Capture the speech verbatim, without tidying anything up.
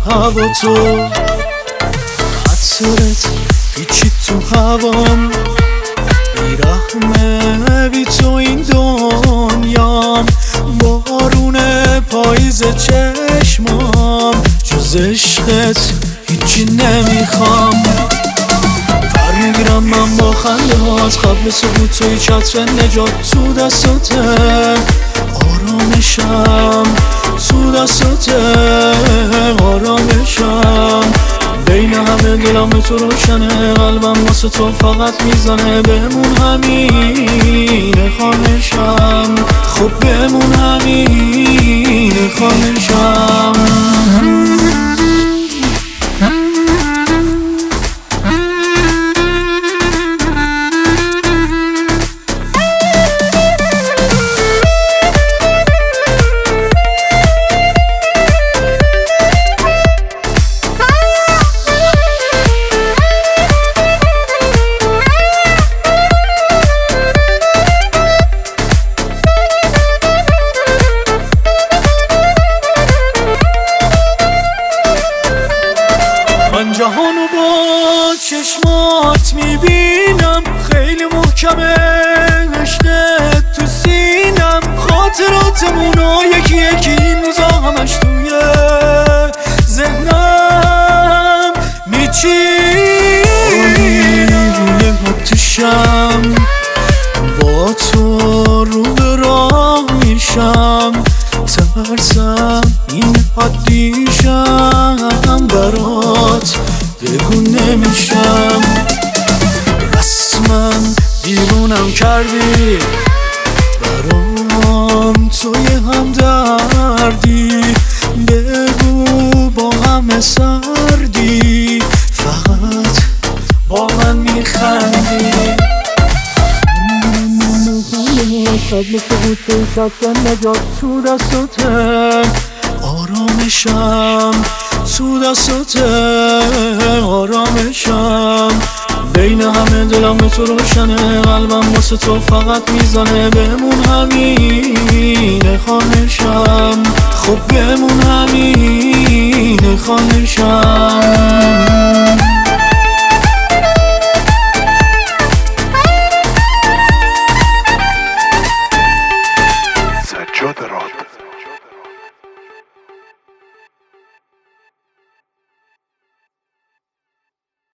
هوا تو، حسرت هیچی تو هوام، بیرحمه بی تو این دنیام، بارون پاییز چشمام، جز عشقت هیچی نمیخوام. میگیرم من با خنده ها از قبل سقوط توی چتر نجات، تو دستاته آرامشم، تو دستاته آرامشم، بین همه دلم تو روشنه، قلبم واسه تو فقط میزنه، بمون همینه خواهشم، خب بمون همینه خواهشم. من جهانو با چشمات میبینم، خیلی محکمه عشقت تو سینم، خاطراتمونو یکی یکی این روزا همش توی ذهنم میچینی، روی آتشم با تو رو به راه میشم، ترسم این حدیشم برات بگو نمیشم، رسما دیوونم کردی برام توی همدردی، بگو با همه سردی فقط با من میخندی. قبل سقوط توی چتر نجات، تو دستاته آرامشم، تو دستاته آرامشم، بین همه دلم تو روشنه، قلبم واسه تو فقط میزنه، بمون همینه خواهشم، خب بمون همینه خواهشم.